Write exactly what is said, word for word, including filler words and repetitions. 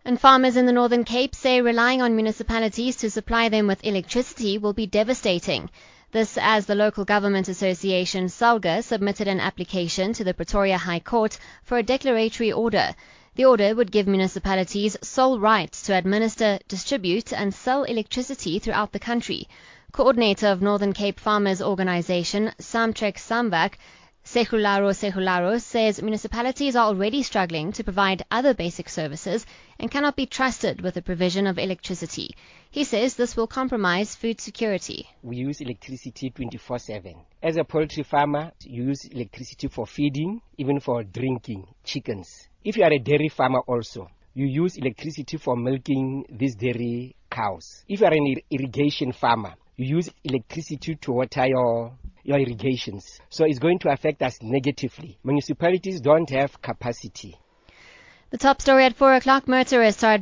And farmers in the Northern Cape say relying on municipalities to supply them with electricity will be devastating. This as the local government association SALGA submitted an application to the Pretoria High Court for a declaratory order. The order would give municipalities sole rights to administer, distribute and sell electricity throughout the country. Coordinator of Northern Cape Farmers Organisation, Samtrek Samvak, Sehularo Sehularo, says municipalities are already struggling to provide other basic services and cannot be trusted with the provision of electricity. He says this will compromise food security. We use electricity twenty-four seven. As a poultry farmer, you use electricity for feeding, even for drinking chickens. If you are a dairy farmer also, you use electricity for milking these dairy cows. If you are an ir- irrigation farmer, you use electricity to water your your irrigations. So it's going to affect us negatively. Municipalities don't have capacity. The top story at four o'clock, motorists are